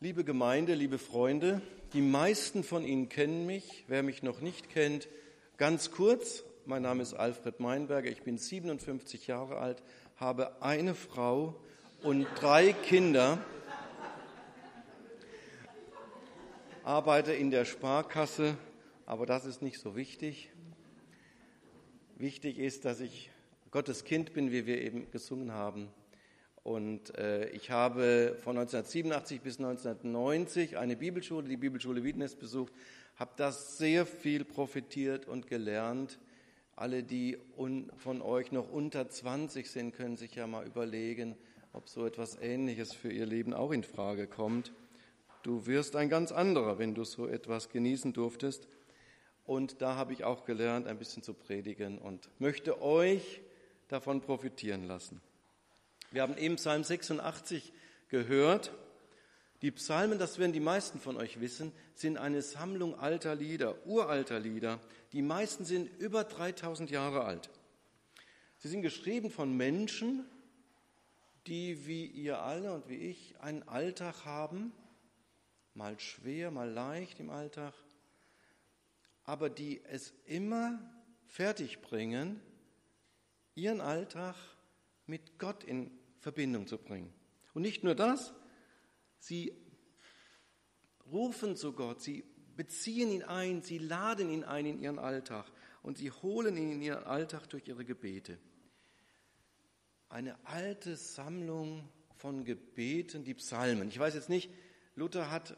Liebe Gemeinde, liebe Freunde, die meisten von Ihnen kennen mich. Wer mich noch nicht kennt, ganz kurz, mein Name ist Alfred Meinberger, ich bin 57 Jahre alt, habe eine Frau und 3 Kinder, arbeite in der Sparkasse, aber das ist nicht so wichtig. Wichtig ist, dass ich Gottes Kind bin, wie wir eben gesungen haben. Und ich habe von 1987 bis 1990 eine Bibelschule, die Bibelschule Wiedenest, besucht, habe da sehr viel profitiert und gelernt. Alle, die von euch noch unter 20 sind, können sich ja mal überlegen, ob so etwas Ähnliches für ihr Leben auch in Frage kommt. Du wirst ein ganz anderer, wenn du so etwas genießen durftest. Und da habe ich auch gelernt, ein bisschen zu predigen und möchte euch davon profitieren lassen. Wir haben eben Psalm 86 gehört. Die Psalmen, das werden die meisten von euch wissen, sind eine Sammlung alter Lieder, uralter Lieder. Die meisten sind über 3000 Jahre alt. Sie sind geschrieben von Menschen, die wie ihr alle und wie ich einen Alltag haben, mal schwer, mal leicht im Alltag, aber die es immer fertigbringen, ihren Alltag mit Gott in Verbindung zu bringen. Und nicht nur das, sie rufen zu Gott, sie beziehen ihn ein, sie laden ihn ein in ihren Alltag und sie holen ihn in ihren Alltag durch ihre Gebete. Eine alte Sammlung von Gebeten, die Psalmen. Ich weiß jetzt nicht, Luther hat,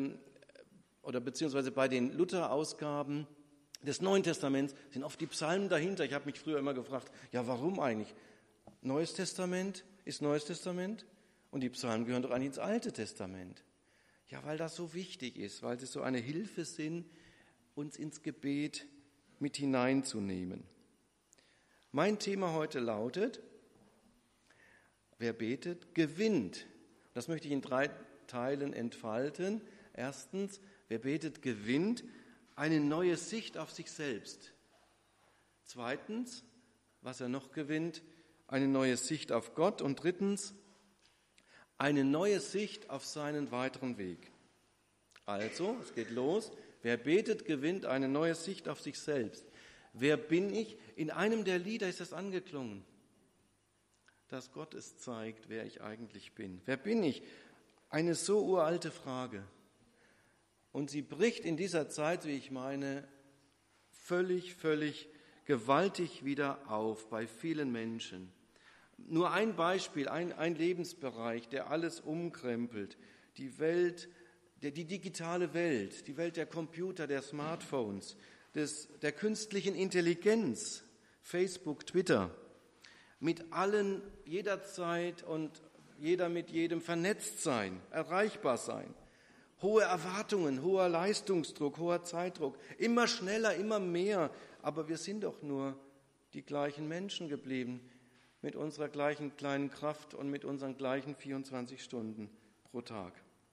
oder beziehungsweise bei den Luther-Ausgaben des Neuen Testaments sind oft die Psalmen dahinter. Ich habe mich früher immer gefragt, ja, warum eigentlich? Neues Testament ist Neues Testament und die Psalmen gehören doch eigentlich ins Alte Testament. Ja, weil das so wichtig ist, weil sie so eine Hilfe sind, uns ins Gebet mit hineinzunehmen. Mein Thema heute lautet, wer betet, gewinnt. Das möchte ich in 3 Teilen entfalten. Erstens, wer betet, gewinnt eine neue Sicht auf sich selbst. Zweitens, was er noch gewinnt, eine neue Sicht auf Gott. Und drittens, eine neue Sicht auf seinen weiteren Weg. Also, es geht los. Wer betet, gewinnt eine neue Sicht auf sich selbst. Wer bin ich? In einem der Lieder ist es angeklungen, dass Gott es zeigt, wer ich eigentlich bin. Wer bin ich? Eine so uralte Frage. Und sie bricht in dieser Zeit, wie ich meine, völlig gewaltig wieder auf bei vielen Menschen. Nur ein Beispiel, ein Lebensbereich, der alles umkrempelt. Die Welt, die digitale Welt, die Welt der Computer, der Smartphones, der künstlichen Intelligenz, Facebook, Twitter, mit allen jederzeit und jeder mit jedem vernetzt sein, erreichbar sein. Hohe Erwartungen, hoher Leistungsdruck, hoher Zeitdruck, immer schneller, immer mehr. Aber wir sind doch nur die gleichen Menschen geblieben, mit unserer gleichen kleinen Kraft und mit unseren gleichen 24 Stunden pro Tag.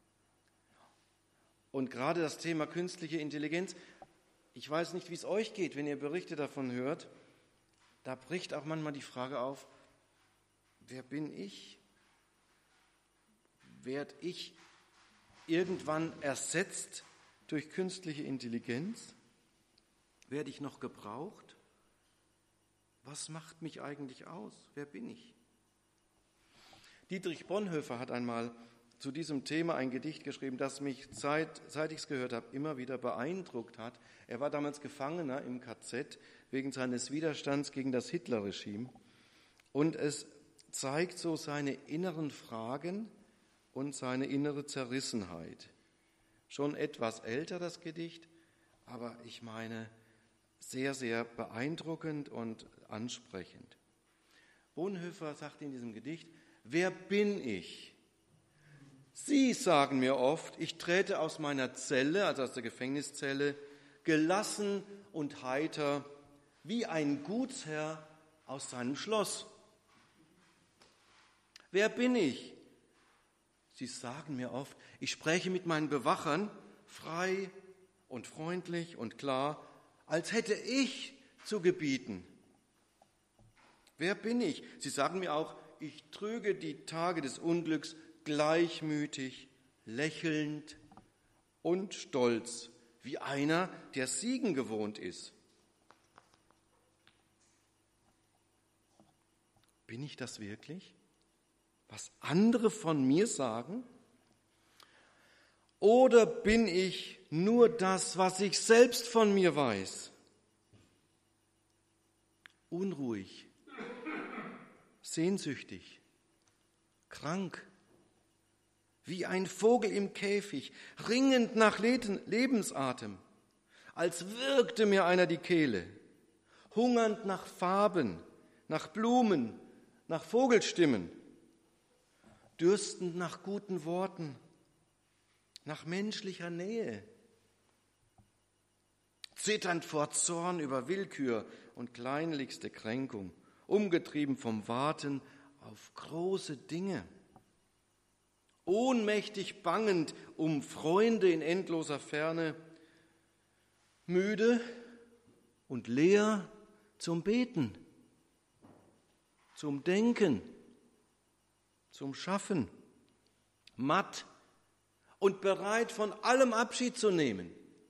Und gerade das Thema künstliche Intelligenz, ich weiß nicht, wie es euch geht, wenn ihr Berichte davon hört, da bricht auch manchmal die Frage auf, wer bin ich? Werde ich irgendwann ersetzt durch künstliche Intelligenz? Werde ich noch gebraucht? Was macht mich eigentlich aus? Wer bin ich? Dietrich Bonhoeffer hat einmal zu diesem Thema ein Gedicht geschrieben, das mich, seit ich es gehört habe, immer wieder beeindruckt hat. Er war damals Gefangener im KZ wegen seines Widerstands gegen das Hitlerregime. Und es zeigt so seine inneren Fragen und seine innere Zerrissenheit. Schon etwas älter das Gedicht, aber ich meine sehr beeindruckend und ansprechend. Bonhoeffer sagt in diesem Gedicht, wer bin ich? Sie sagen mir oft, ich trete aus meiner Zelle, also aus der Gefängniszelle, gelassen und heiter, wie ein Gutsherr aus seinem Schloss. Wer bin ich? Sie sagen mir oft, ich spreche mit meinen Bewachern frei und freundlich und klar, als hätte ich zu gebieten. Wer bin ich? Sie sagen mir auch, ich trüge die Tage des Unglücks gleichmütig lächelnd und stolz, wie einer, der Siegen gewohnt ist. Bin ich das wirklich? Was andere von mir sagen? Oder bin ich nur das, was ich selbst von mir weiß? Unruhig, sehnsüchtig, krank, wie ein Vogel im Käfig, ringend nach Lebensatem, als würgte mir einer die Kehle, hungernd nach Farben, nach Blumen, nach Vogelstimmen, dürstend nach guten Worten, nach menschlicher Nähe, zitternd vor Zorn über Willkür und kleinlichste Kränkung, umgetrieben vom Warten auf große Dinge, ohnmächtig bangend um Freunde in endloser Ferne, müde und leer zum Beten, zum Denken, zum Schaffen, matt und bereit, von allem Abschied zu nehmen.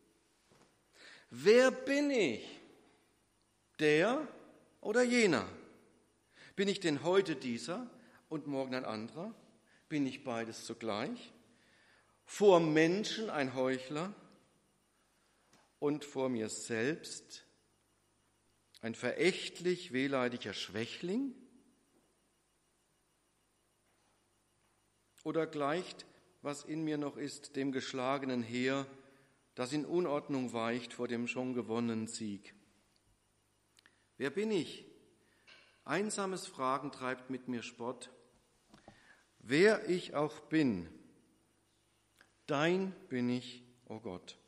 Wer bin ich? Der oder jener? Bin ich denn heute dieser und morgen ein anderer? Bin ich beides zugleich? Vor Menschen ein Heuchler und vor mir selbst ein verächtlich wehleidiger Schwächling? Oder gleicht, was in mir noch ist, dem geschlagenen Heer, das in Unordnung weicht vor dem schon gewonnenen Sieg? Wer bin ich? Einsames Fragen treibt mit mir Spott. Wer ich auch bin, dein bin ich, o Gott.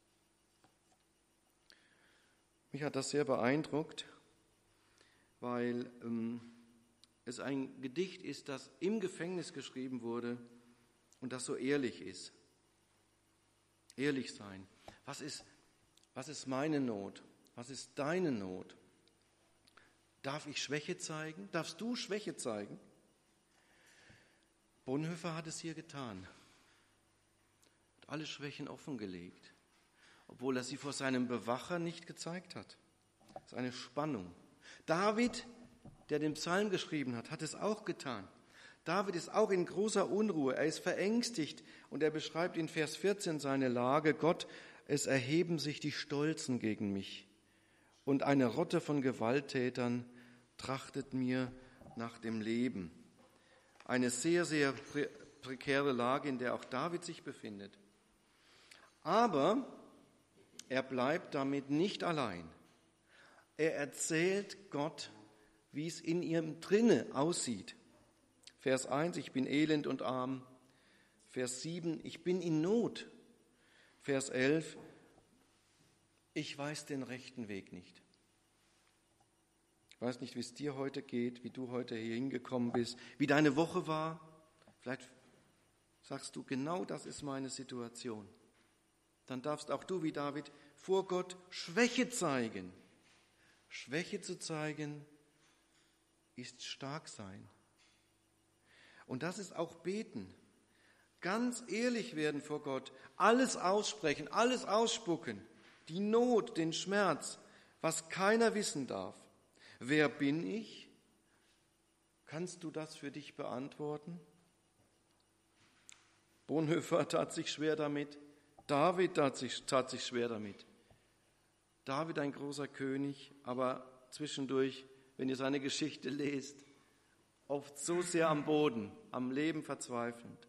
Mich hat das sehr beeindruckt, weil es ein Gedicht ist, das im Gefängnis geschrieben wurde und das so ehrlich ist. Ehrlich sein. Was ist meine Not? Was ist deine Not? Darf ich Schwäche zeigen? Darfst du Schwäche zeigen? Bonhoeffer hat es hier getan. Hat alle Schwächen offengelegt, obwohl er sie vor seinem Bewacher nicht gezeigt hat. Das ist eine Spannung. David, der den Psalm geschrieben hat es auch getan. David ist auch in großer Unruhe, er ist verängstigt und er beschreibt in Vers 14 seine Lage. Gott, es erheben sich die Stolzen gegen mich und eine Rotte von Gewalttätern trachtet mir nach dem Leben. Eine sehr, sehr prekäre Lage, in der auch David sich befindet. Aber er bleibt damit nicht allein. Er erzählt Gott, wie es in ihm drinne aussieht. Vers 1, ich bin elend und arm. Vers 7, ich bin in Not. Vers 11, ich weiß den rechten Weg nicht. Ich weiß nicht, wie es dir heute geht, wie du heute hier hingekommen bist, wie deine Woche war. Vielleicht sagst du, genau das ist meine Situation. Dann darfst auch du, wie David, vor Gott Schwäche zeigen. Schwäche zu zeigen ist stark sein. Und das ist auch Beten. Ganz ehrlich werden vor Gott, alles aussprechen, alles ausspucken, die Not, den Schmerz, was keiner wissen darf. Wer bin ich? Kannst du das für dich beantworten? Bonhoeffer tat sich schwer damit, David tat sich schwer damit. David ein großer König, aber zwischendurch, wenn ihr seine Geschichte lest, oft so sehr am Boden, am Leben verzweifelnd.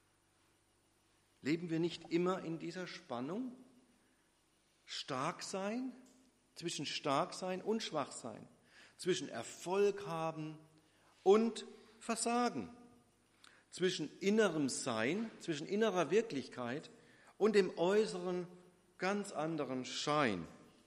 Leben wir nicht immer in dieser Spannung? Stark sein, zwischen stark sein und schwach sein, zwischen Erfolg haben und Versagen, zwischen innerem Sein, zwischen innerer Wirklichkeit und dem äußeren, ganz anderen Schein.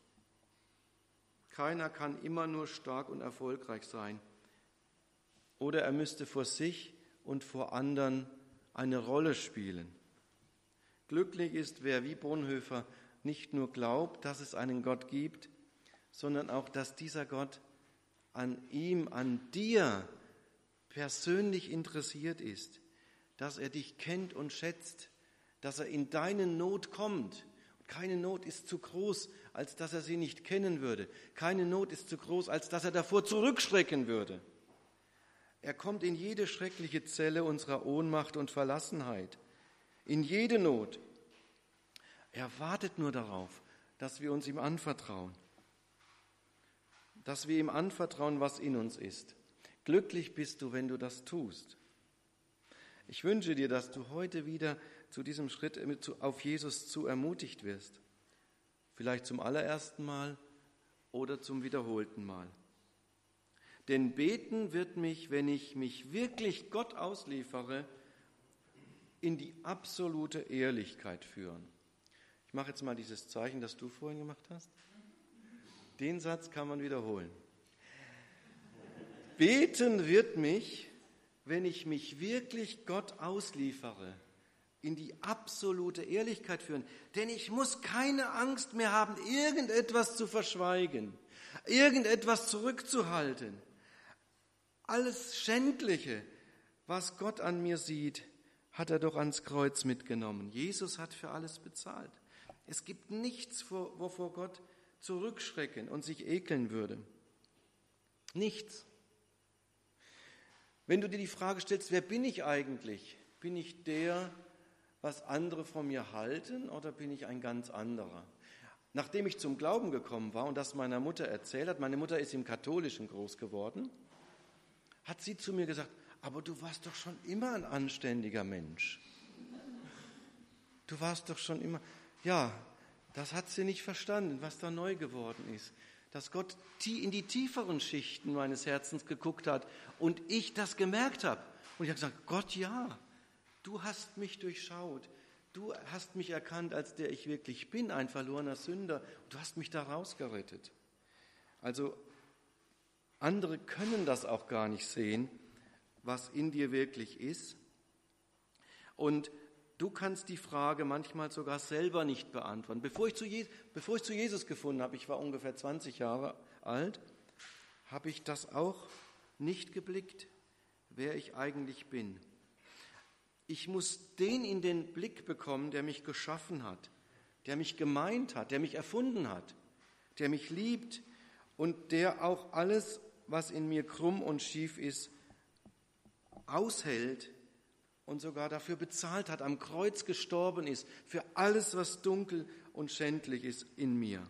Keiner kann immer nur stark und erfolgreich sein. Oder er müsste vor sich und vor anderen eine Rolle spielen. Glücklich ist, wer wie Bonhoeffer nicht nur glaubt, dass es einen Gott gibt, sondern auch, dass dieser Gott an ihm, an dir persönlich interessiert ist, dass er dich kennt und schätzt, dass er in deine Not kommt. Keine Not ist zu groß, als dass er sie nicht kennen würde. Keine Not ist zu groß, als dass er davor zurückschrecken würde. Er kommt in jede schreckliche Zelle unserer Ohnmacht und Verlassenheit, in jede Not. Er wartet nur darauf, dass wir uns ihm anvertrauen, dass wir ihm anvertrauen, was in uns ist. Glücklich bist du, wenn du das tust. Ich wünsche dir, dass du heute wieder zu diesem Schritt auf Jesus zu ermutigt wirst. Vielleicht zum allerersten Mal oder zum wiederholten Mal. Denn beten wird mich, wenn ich mich wirklich Gott ausliefere, in die absolute Ehrlichkeit führen. Ich mache jetzt mal dieses Zeichen, das du vorhin gemacht hast. Den Satz kann man wiederholen. Beten wird mich, wenn ich mich wirklich Gott ausliefere, in die absolute Ehrlichkeit führen. Denn ich muss keine Angst mehr haben, irgendetwas zu verschweigen, irgendetwas zurückzuhalten. Alles Schändliche, was Gott an mir sieht, hat er doch ans Kreuz mitgenommen. Jesus hat für alles bezahlt. Es gibt nichts, wovor Gott zurückschrecken und sich ekeln würde. Nichts. Wenn du dir die Frage stellst, wer bin ich eigentlich? Bin ich der, was andere von mir halten, oder bin ich ein ganz anderer? Nachdem ich zum Glauben gekommen war und das meiner Mutter erzählt hat, meine Mutter ist im Katholischen groß geworden, hat sie zu mir gesagt, aber du warst doch schon immer ein anständiger Mensch. Du warst doch schon immer... Ja, das hat sie nicht verstanden, was da neu geworden ist. Dass Gott in die tieferen Schichten meines Herzens geguckt hat und ich das gemerkt habe. Und ich habe gesagt, Gott, ja, du hast mich durchschaut. Du hast mich erkannt, als der ich wirklich bin, ein verlorener Sünder. Du hast mich da rausgerettet. Also andere können das auch gar nicht sehen, was in dir wirklich ist. Und du kannst die Frage manchmal sogar selber nicht beantworten. Bevor ich zu Jesus gefunden habe, ich war ungefähr 20 Jahre alt, habe ich das auch nicht geblickt, wer ich eigentlich bin. Ich muss den in den Blick bekommen, der mich geschaffen hat, der mich gemeint hat, der mich erfunden hat, der mich liebt und der auch alles, was in mir krumm und schief ist, aushält und sogar dafür bezahlt hat, am Kreuz gestorben ist, für alles, was dunkel und schändlich ist in mir.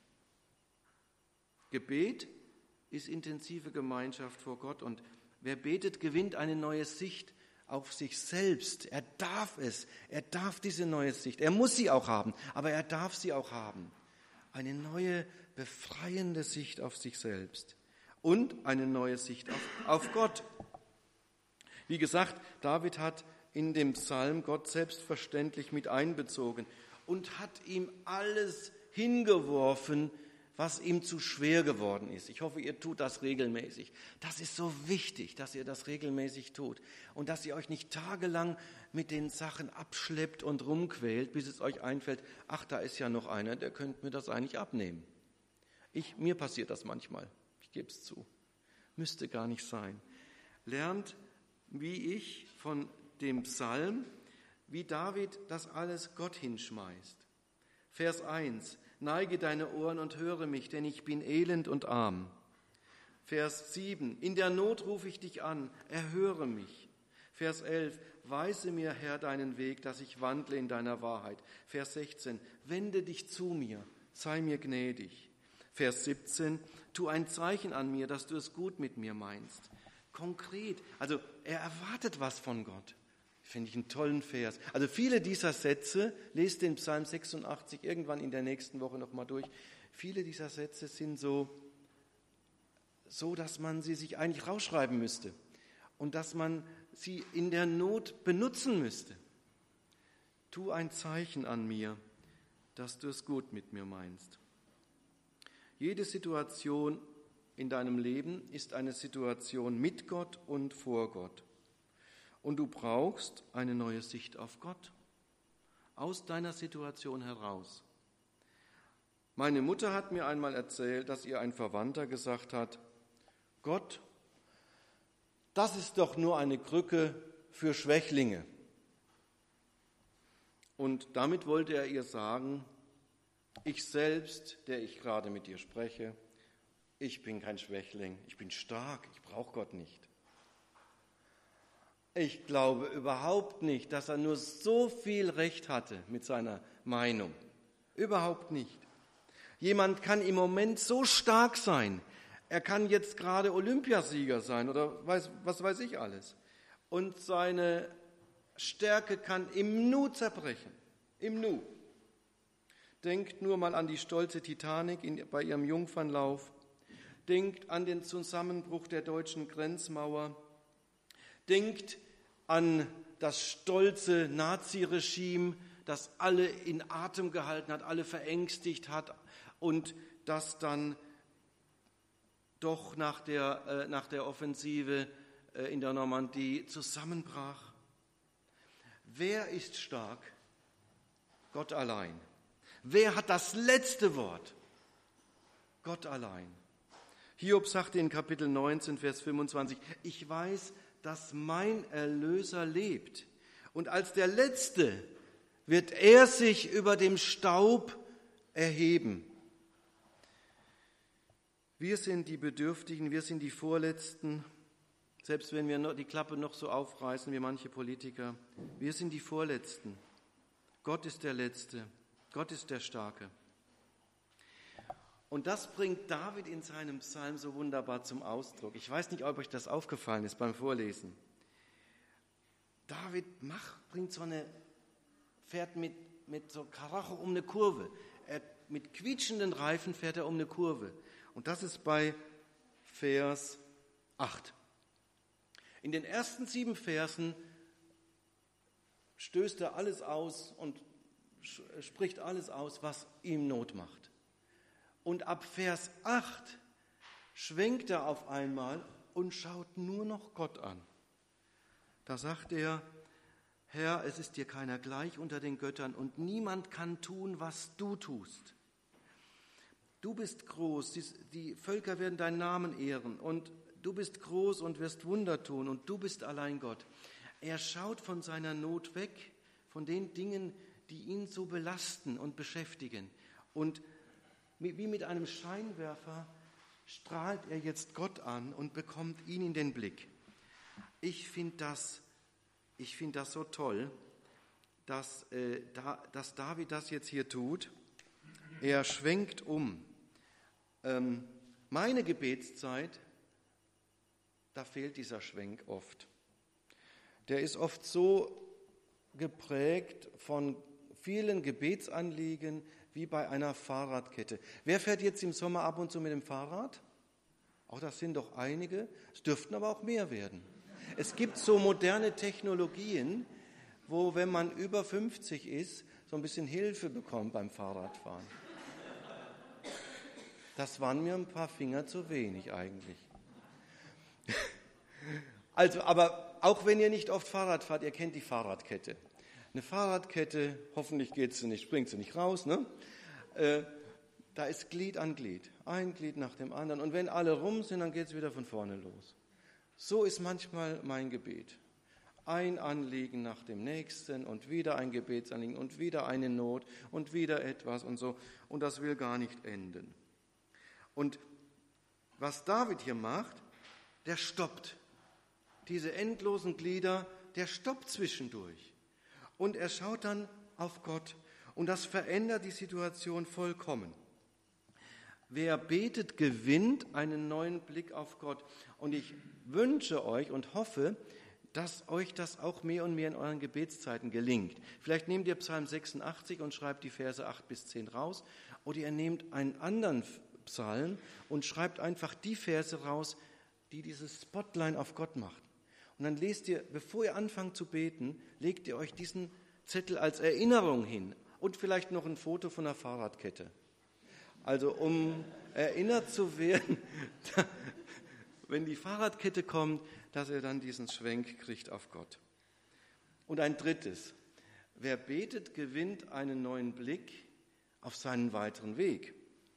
Gebet ist intensive Gemeinschaft vor Gott und wer betet, gewinnt eine neue Sicht auf sich selbst. Er darf diese neue Sicht, er muss sie auch haben, aber er darf sie auch haben. Eine neue, befreiende Sicht auf sich selbst und eine neue Sicht auf Gott. Wie gesagt, David hat in dem Psalm Gott selbstverständlich mit einbezogen und hat ihm alles hingeworfen, was ihm zu schwer geworden ist. Ich hoffe, ihr tut das regelmäßig. Das ist so wichtig, dass ihr das regelmäßig tut und dass ihr euch nicht tagelang mit den Sachen abschleppt und rumquält, bis es euch einfällt, ach, da ist ja noch einer, der könnte mir das eigentlich abnehmen. Mir passiert das manchmal, ich gebe es zu. Müsste gar nicht sein. Lernt, wie ich von dem Psalm, wie David das alles Gott hinschmeißt. Vers 1, neige deine Ohren und höre mich, denn ich bin elend und arm. Vers 7, in der Not rufe ich dich an, erhöre mich. Vers 11, weise mir, Herr, deinen Weg, dass ich wandle in deiner Wahrheit. Vers 16, wende dich zu mir, sei mir gnädig. Vers 17, tu ein Zeichen an mir, dass du es gut mit mir meinst. Konkret, also er erwartet was von Gott. Finde ich einen tollen Vers. Also viele dieser Sätze, lest den Psalm 86 irgendwann in der nächsten Woche nochmal durch. Viele dieser Sätze sind so, dass man sie sich eigentlich rausschreiben müsste und dass man sie in der Not benutzen müsste. Tu ein Zeichen an mir, dass du es gut mit mir meinst. Jede Situation in deinem Leben ist eine Situation mit Gott und vor Gott. Und du brauchst eine neue Sicht auf Gott, aus deiner Situation heraus. Meine Mutter hat mir einmal erzählt, dass ihr ein Verwandter gesagt hat, Gott, das ist doch nur eine Krücke für Schwächlinge. Und damit wollte er ihr sagen, ich selbst, der ich gerade mit dir spreche, ich bin kein Schwächling, ich bin stark, ich brauche Gott nicht. Ich glaube überhaupt nicht, dass er nur so viel Recht hatte mit seiner Meinung. Überhaupt nicht. Jemand kann im Moment so stark sein. Er kann jetzt gerade Olympiasieger sein oder was weiß ich alles. Und seine Stärke kann im Nu zerbrechen. Im Nu. Denkt nur mal an die stolze Titanic bei ihrem Jungfernlauf. Denkt an den Zusammenbruch der deutschen Grenzmauer. Denkt an das stolze Naziregime, das alle in Atem gehalten hat, alle verängstigt hat und das dann doch nach der Offensive in der Normandie zusammenbrach. Wer ist stark? Gott allein. Wer hat das letzte Wort? Gott allein. Hiob sagte in Kapitel 19, Vers 25, ich weiß, dass mein Erlöser lebt. Und als der Letzte wird er sich über dem Staub erheben. Wir sind die Bedürftigen, wir sind die Vorletzten, selbst wenn wir die Klappe noch so aufreißen wie manche Politiker. Wir sind die Vorletzten. Gott ist der Letzte, Gott ist der Starke. Und das bringt David in seinem Psalm so wunderbar zum Ausdruck. Ich weiß nicht, ob euch das aufgefallen ist beim Vorlesen. David fährt mit so Karacho um eine Kurve. Mit quietschenden Reifen fährt er um eine Kurve. Und das ist bei Vers 8. In den ersten 7 Versen stößt er alles aus und spricht alles aus, was ihm Not macht. Und ab Vers 8 schwenkt er auf einmal und schaut nur noch Gott an. Da sagt er, Herr, es ist dir keiner gleich unter den Göttern und niemand kann tun, was du tust. Du bist groß, die Völker werden deinen Namen ehren und du bist groß und wirst Wunder tun und du bist allein Gott. Er schaut von seiner Not weg, von den Dingen, die ihn so belasten und beschäftigen. Und wie mit einem Scheinwerfer strahlt er jetzt Gott an und bekommt ihn in den Blick. Ich finde das so toll, dass David das jetzt hier tut. Er schwenkt um. Meine Gebetszeit, da fehlt dieser Schwenk oft. Der ist oft so geprägt von vielen Gebetsanliegen wie bei einer Fahrradkette. Wer fährt jetzt im Sommer ab und zu mit dem Fahrrad? Auch das sind doch einige. Es dürften aber auch mehr werden. Es gibt so moderne Technologien, wo, wenn man über 50 ist, so ein bisschen Hilfe bekommt beim Fahrradfahren. Das waren mir ein paar Finger zu wenig eigentlich. Also, aber auch wenn ihr nicht oft Fahrrad fahrt, ihr kennt die Fahrradkette. Eine Fahrradkette, hoffentlich springt sie nicht raus, ne? Da ist Glied an Glied, ein Glied nach dem anderen. Und wenn alle rum sind, dann geht es wieder von vorne los. So ist manchmal mein Gebet. Ein Anliegen nach dem nächsten und wieder ein Gebetsanliegen und wieder eine Not und wieder etwas und so. Und das will gar nicht enden. Und was David hier macht, der stoppt. Diese endlosen Glieder, der stoppt zwischendurch. Und er schaut dann auf Gott. Und das verändert die Situation vollkommen. Wer betet, gewinnt einen neuen Blick auf Gott. Und ich wünsche euch und hoffe, dass euch das auch mehr und mehr in euren Gebetszeiten gelingt. Vielleicht nehmt ihr Psalm 86 und schreibt die Verse 8 bis 10 raus. Oder ihr nehmt einen anderen Psalm und schreibt einfach die Verse raus, die dieses Spotlight auf Gott macht. Und dann lest ihr, bevor ihr anfangt zu beten, legt ihr euch diesen Zettel als Erinnerung hin und vielleicht noch ein Foto von der Fahrradkette. Also um erinnert zu werden, wenn die Fahrradkette kommt, dass er dann diesen Schwenk kriegt auf Gott. Und ein drittes, wer betet, gewinnt einen neuen Blick auf seinen weiteren Weg.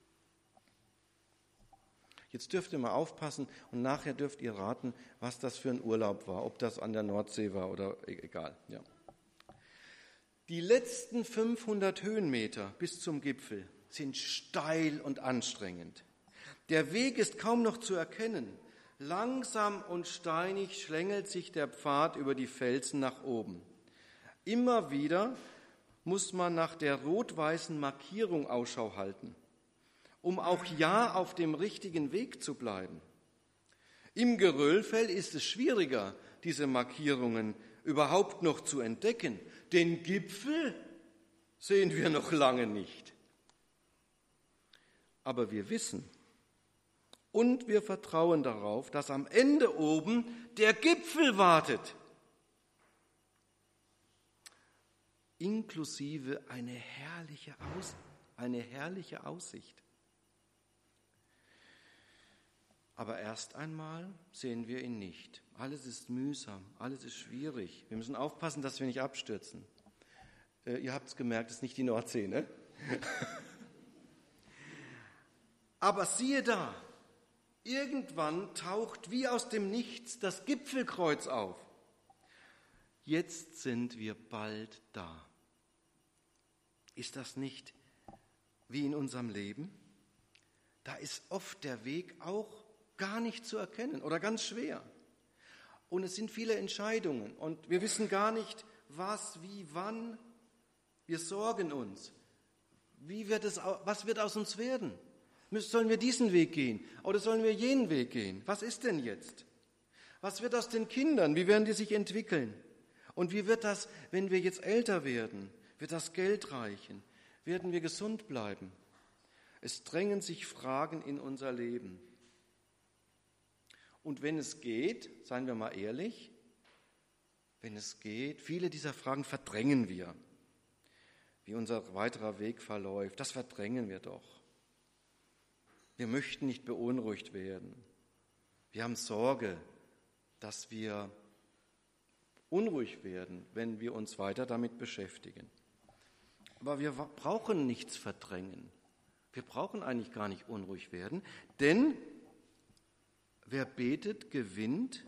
Jetzt dürft ihr mal aufpassen und nachher dürft ihr raten, was das für ein Urlaub war, ob das an der Nordsee war oder egal. Ja. Die letzten 500 Höhenmeter bis zum Gipfel sind steil und anstrengend. Der Weg ist kaum noch zu erkennen. Langsam und steinig schlängelt sich der Pfad über die Felsen nach oben. Immer wieder muss man nach der rot-weißen Markierung Ausschau halten, um auch ja auf dem richtigen Weg zu bleiben. Im Geröllfeld ist es schwieriger, diese Markierungen überhaupt noch zu entdecken. Den Gipfel sehen wir noch lange nicht. Aber wir wissen und wir vertrauen darauf, dass am Ende oben der Gipfel wartet, inklusive eine herrliche Aussicht. Aber erst einmal sehen wir ihn nicht. Alles ist mühsam, alles ist schwierig. Wir müssen aufpassen, dass wir nicht abstürzen. Ihr habt es gemerkt, es ist nicht die Nordsee, ne? Aber siehe da, irgendwann taucht wie aus dem Nichts das Gipfelkreuz auf. Jetzt sind wir bald da. Ist das nicht wie in unserem Leben? Da ist oft der Weg auch gar nicht zu erkennen oder ganz schwer. Und es sind viele Entscheidungen und wir wissen gar nicht, was, wie, wann. Wir sorgen uns. Was wird aus uns werden? Sollen wir diesen Weg gehen oder sollen wir jenen Weg gehen? Was ist denn jetzt? Was wird aus den Kindern? Wie werden die sich entwickeln? Und wie wird das, wenn wir jetzt älter werden? Wird das Geld reichen? Werden wir gesund bleiben? Es drängen sich Fragen in unser Leben. Und wenn es geht, seien wir mal ehrlich, wenn es geht, viele dieser Fragen verdrängen wir. Wie unser weiterer Weg verläuft, das verdrängen wir doch. Wir möchten nicht beunruhigt werden. Wir haben Sorge, dass wir unruhig werden, wenn wir uns weiter damit beschäftigen. Aber wir brauchen nichts verdrängen. Wir brauchen eigentlich gar nicht unruhig werden, denn wer betet, gewinnt.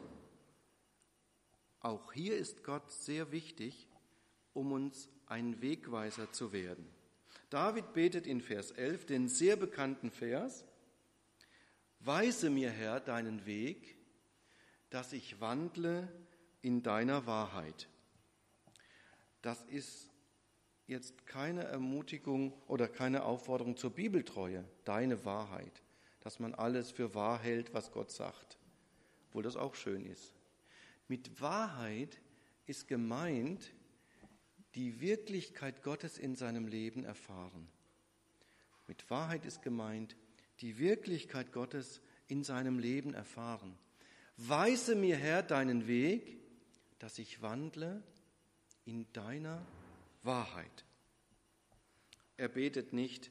Auch hier ist Gott sehr wichtig, um uns ein Wegweiser zu werden. David betet in Vers 11 den sehr bekannten Vers: Weise mir, Herr, deinen Weg, dass ich wandle in deiner Wahrheit. Das ist jetzt keine Ermutigung oder keine Aufforderung zur Bibeltreue, deine Wahrheit, dass man alles für wahr hält, was Gott sagt, obwohl das auch schön ist. Mit Wahrheit ist gemeint, die Wirklichkeit Gottes in seinem Leben erfahren. Mit Wahrheit ist gemeint, die Wirklichkeit Gottes in seinem Leben erfahren. Weise mir, Herr, deinen Weg, dass ich wandle in deiner Wahrheit. Er betet nicht: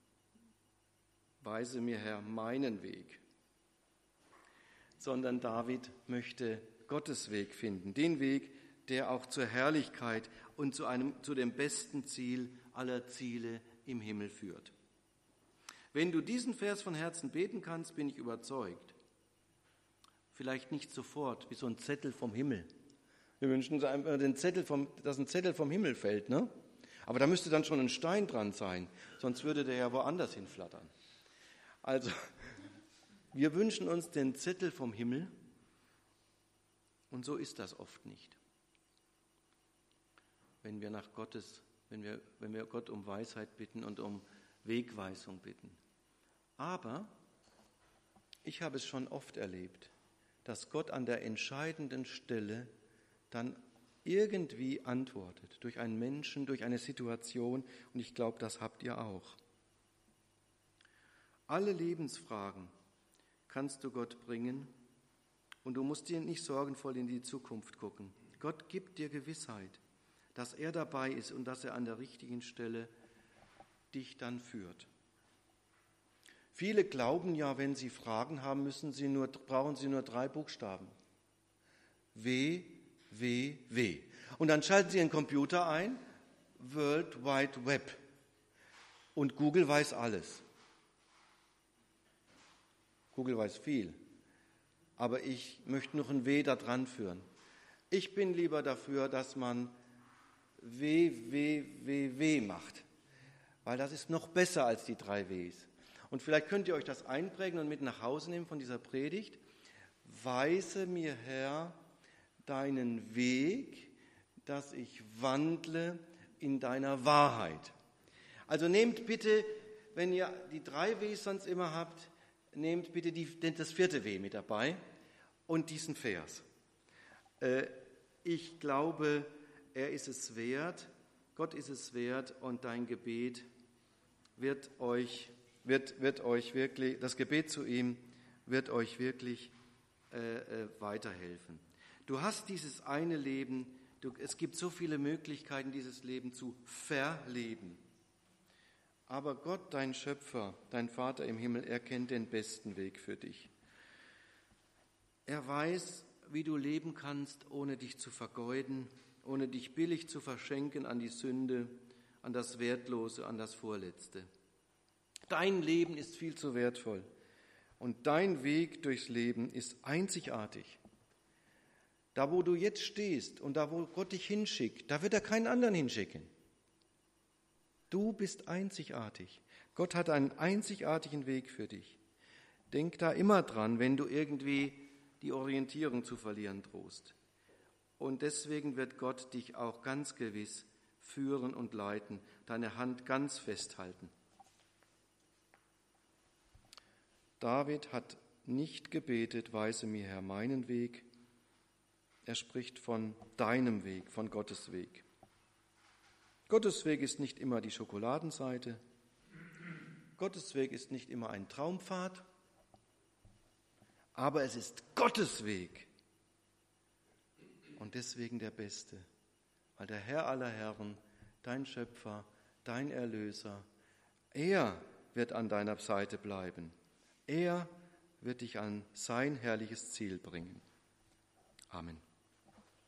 Weise mir, Herr, meinen Weg, sondern David möchte Gottes Weg finden, den Weg, der auch zur Herrlichkeit und zu dem besten Ziel aller Ziele im Himmel führt. Wenn du diesen Vers von Herzen beten kannst, bin ich überzeugt. Vielleicht nicht sofort, wie so ein Zettel vom Himmel. Wir wünschen uns einfach dass ein Zettel vom Himmel fällt, ne? Aber da müsste dann schon ein Stein dran sein, sonst würde der ja woanders hinflattern. Also, wir wünschen uns den Zettel vom Himmel und so ist das oft nicht. Wenn wir Gott um Weisheit bitten und um Wegweisung bitten. Aber ich habe es schon oft erlebt, dass Gott an der entscheidenden Stelle dann irgendwie antwortet, durch einen Menschen, durch eine Situation, und ich glaube, das habt ihr auch. Alle Lebensfragen kannst du Gott bringen und du musst dir nicht sorgenvoll in die Zukunft gucken. Gott gibt dir Gewissheit, dass er dabei ist und dass er an der richtigen Stelle dich dann führt. Viele glauben ja, wenn sie Fragen haben, brauchen sie nur 3 Buchstaben. W. Und dann schalten sie ihren Computer ein, World Wide Web. Und Google weiß alles. Google weiß viel. Aber ich möchte noch ein W da dran führen. Ich bin lieber dafür, dass man W macht. Weil das ist noch besser als die 3 Ws. Und vielleicht könnt ihr euch das einprägen und mit nach Hause nehmen von dieser Predigt. Weise mir, Herr, deinen Weg, dass ich wandle in deiner Wahrheit. Also nehmt bitte, wenn ihr die 3 Ws sonst immer habt, nehmt bitte das 4. W mit dabei und diesen Vers. Ich glaube, er ist es wert, Gott ist es wert und dein Gebet wird euch wirklich, das Gebet zu ihm wird euch wirklich weiterhelfen. Du hast dieses eine Leben, es gibt so viele Möglichkeiten, dieses Leben zu verleben. Aber Gott, dein Schöpfer, dein Vater im Himmel, er kennt den besten Weg für dich. Er weiß, wie du leben kannst, ohne dich zu vergeuden, ohne dich billig zu verschenken an die Sünde, an das Wertlose, an das Vorletzte. Dein Leben ist viel zu wertvoll und dein Weg durchs Leben ist einzigartig. Da, wo du jetzt stehst und da, wo Gott dich hinschickt, da wird er keinen anderen hinschicken. Du bist einzigartig. Gott hat einen einzigartigen Weg für dich. Denk da immer dran, wenn du irgendwie die Orientierung zu verlieren drohst. Und deswegen wird Gott dich auch ganz gewiss führen und leiten, deine Hand ganz festhalten. David hat nicht gebetet, weise mir, Herr, meinen Weg. Er spricht von deinem Weg, von Gottes Weg. Gottes Weg ist nicht immer die Schokoladenseite. Gottes Weg ist nicht immer ein Traumpfad. Aber es ist Gottes Weg. Und deswegen der Beste. Weil der Herr aller Herren, dein Schöpfer, dein Erlöser, er wird an deiner Seite bleiben. Er wird dich an sein herrliches Ziel bringen. Amen.